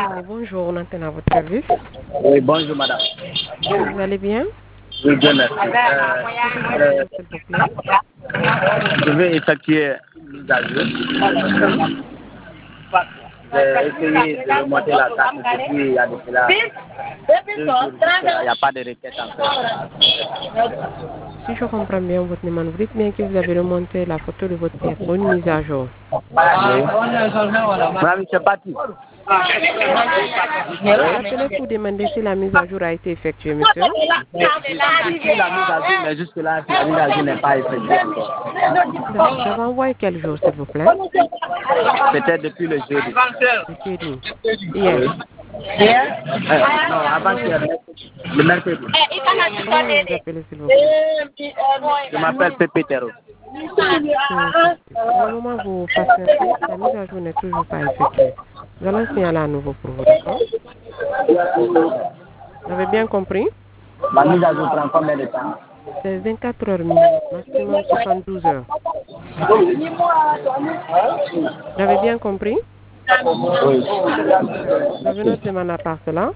Oui, bonjour, on entend à votre service. Oui, bonjour madame. Vous allez bien? Oui, bien merci. S'il vous plaît. Je vais effectuer une mise à jour. Oui. J'ai essayé de remonter la carte depuis il y a de cela 2 jours. Il n'y a pas de requête en fait. Si je comprends bien votre demande, vous dites bien que vous avez remonté la photo de votre père pour une mise à jour. Oui. Madame, c'est parti. Vous appelez pour demander si la mise à jour a été effectuée, monsieur? J'ai fait la mise à jour, mais jusque-là, la mise à jour n'est pas effectuée encore. D'accord. Vous avez envoyé quel jour, s'il vous plaît? Peut-être depuis le jeudi. Le jeudi. Hier. Non, avant-hier, le mercredi. Comment vous vous appelez, s'il vous plaît? Je m'appelle Pépé Terro. Pour le moment, vous patientez. La mise à jour n'est toujours pas effectuée. Nous allons signaler à nouveau pour vous, d'accord? Vous avez bien compris? La mise à jour prend combien de temps? C'est 24 heures minimum, maximum 72 heures. Vous avez bien compris? Oui. Vous avez notre demande à part cela?